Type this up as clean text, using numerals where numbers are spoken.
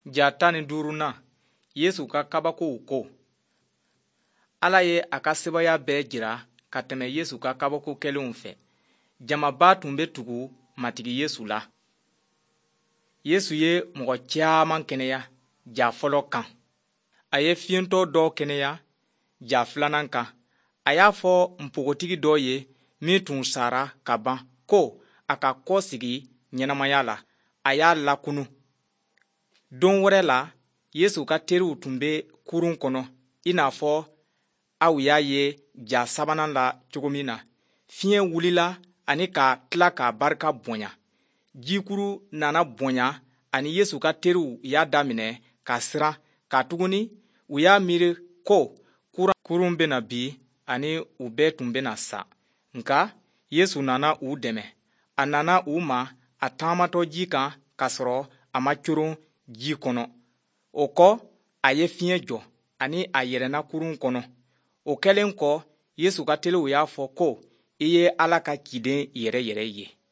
Ja 15 Yesu ka kabakow ko. Ala ye a ka sebaya bɛɛ jira ka tɛmɛ Yesu ka kabako kɛlenw fɛ. Jamaba tun bɛ tugu matigi Yesu la. Yesu ye mɔgɔ caaman kɛnɛya ja fɔlɔ kan. A ye fiɲɛtɔ dɔw kɛnɛya ja filanan kan. A y'a fɔ npogotigi dɔ ye min tun sara ka ban ko a ka kɔsegi ɲɛnamaya la. A y'a lakunu. Don wɛrɛ la, Yesu ka teriw tun bɛ kurun kɔnɔ i n'a fɔ aw y'a ye ja sabanan la cogo min na. Fiɲɛ wulila ani ka tila k'a barika bonya. Jikuru nana bonya ani Yesu ka teriw y'a daminɛ ka siran katuguni u y'a miiri ko kurun bɛna bi ani u bɛɛ tun bɛna sa. Nka Yesu nana u dɛmɛ. A nana u ma a taamatɔ ji kan k'a sɔrɔ a ma coron ji kɔnɔ. O kɔ a ye fiɲɛ jɔ ani a yɛlɛnna kurun kɔnɔ. O kɛlen kɔ Yesu ka teriw y'a fɔ ko i ye Ala ka ciden yɛrɛ yɛrɛ ye.